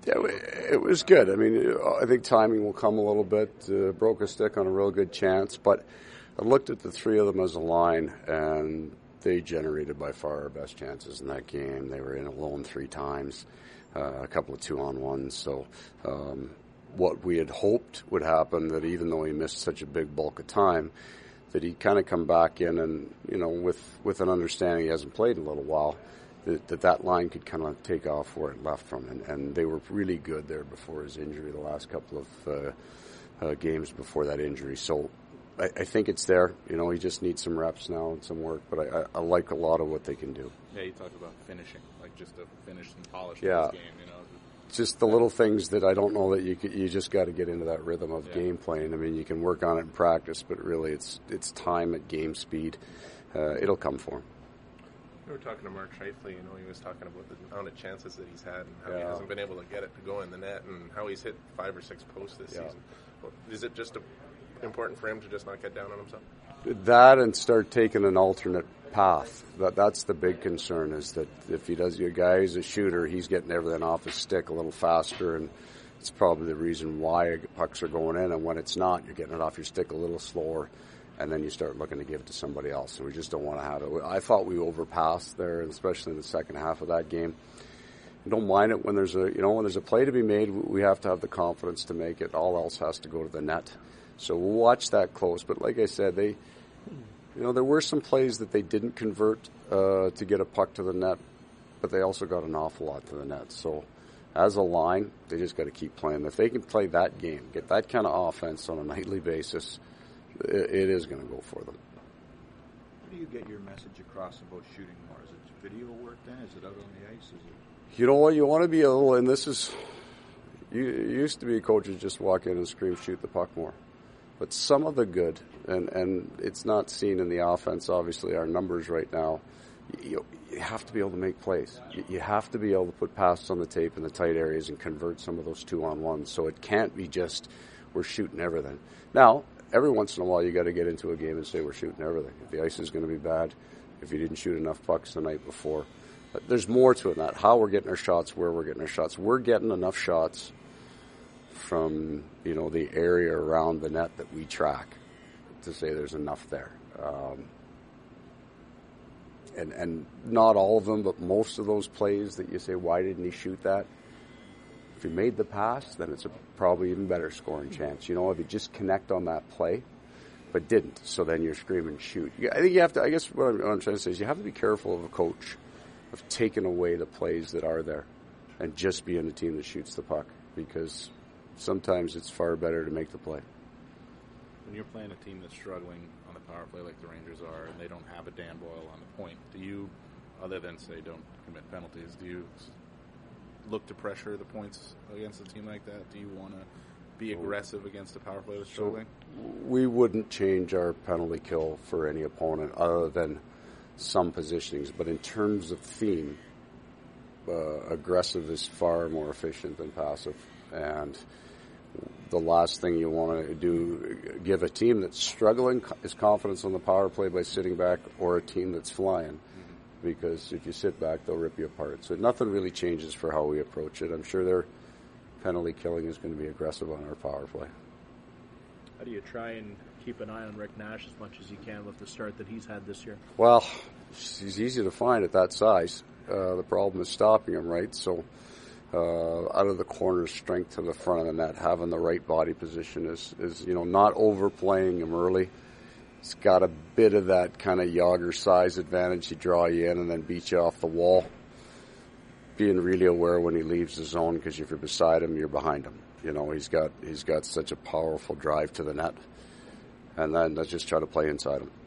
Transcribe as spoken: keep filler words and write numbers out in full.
Yeah, it was good. I mean, I think timing will come a little bit. Uh, broke a stick on a real good chance, but I looked at the three of them as a line, and they generated by far our best chances in that game. They were in alone three times, uh, a couple of two-on-ones. So um, what we had hoped would happen, that even though he missed such a big bulk of time, that he'd kind of come back in and, you know, with, with an understanding he hasn't played in a little while, that that, that line could kind of take off where it left from. And, and they were really good there before his injury, the last couple of uh, uh, games before that injury. So I, I think it's there. You know, he just needs some reps now and some work, but I, I, I like a lot of what they can do. Yeah, you talked about finishing, like just to finish and polish yeah. this game, you know. Just the little things that I don't know that you could, you just got to get into that rhythm of yeah. game playing. I mean, you can work on it in practice, but really it's it's time at game speed. Uh, it'll come for him. We were talking to Mark Scheifele, you know, he was talking about the amount of chances that he's had and how yeah. he hasn't been able to get it to go in the net and how he's hit five or six posts this yeah. season. Well, is it just a, important for him to just not get down on himself? That and start taking an alternate path. That That's the big concern, is that if he does, your guy who's a shooter, he's getting everything off his stick a little faster, and it's probably the reason why pucks are going in, and when it's not, you're getting it off your stick a little slower. And then you start looking to give it to somebody else. And we just don't want to have it. I thought we overpassed there, especially in the second half of that game. I don't mind it when there's a, you know, when there's a play to be made, we have to have the confidence to make it. All else has to go to the net. So we'll watch that close. But like I said, they, you know, there were some plays that they didn't convert uh, to get a puck to the net, but they also got an awful lot to the net. So as a line, they just got to keep playing. If they can play that game, get that kind of offense on a nightly basis, it is going to go for them. How do you get your message across about shooting more? Is it video work then? Is it out on the ice? Is it? You know what? You want to be a little, and this is, you it used to be coaches just walk in and scream, shoot the puck more. But some of the good, and, and it's not seen in the offense, obviously, our numbers right now, you, you have to be able to make plays. You, you have to be able to put passes on the tape in the tight areas and convert some of those two-on-ones. So it can't be just, we're shooting everything. Now, every once in a while, you got to get into a game and say we're shooting everything. If the ice is going to be bad, if you didn't shoot enough pucks the night before, but there's more to it than that. How we're getting our shots, where we're getting our shots. We're getting enough shots from, you know, the area around the net that we track to say there's enough there. Um, and and not all of them, but most of those plays that you say, why didn't he shoot that? If he made the pass, then it's a probably even better scoring chance. You know, if you just connect on that play, but didn't, so then you're screaming, shoot. I think you have to, I guess what I'm, what I'm trying to say is you have to be careful of a coach of taking away the plays that are there and just being the team that shoots the puck, because sometimes it's far better to make the play. When you're playing a team that's struggling on the power play like the Rangers are, and they don't have a Dan Boyle on the point, do you, other than say don't commit penalties, do you look to pressure the points against a team like that? Do you want to be aggressive against a power play that's struggling? So we wouldn't change our penalty kill for any opponent other than some positionings. But in terms of theme, uh, aggressive is far more efficient than passive. And the last thing you want to do, give a team that's struggling is confidence on the power play by sitting back, or a team that's flying. Because if you sit back, they'll rip you apart. So nothing really changes for how we approach it. I'm sure their penalty killing is going to be aggressive on our power play. How do you try and keep an eye on Rick Nash as much as you can with the start that he's had this year? Well, he's easy to find at that size. Uh, the problem is stopping him, right? So uh, out of the corner, strength to the front of the net, having the right body position is, is you know, not overplaying him early. He's got a bit of that kind of Yager size advantage. He draw you in and then beat you off the wall. Being really aware when he leaves the zone, because if you're beside him, you're behind him. You know, he's got he's got such a powerful drive to the net. And then let's just try to play inside him.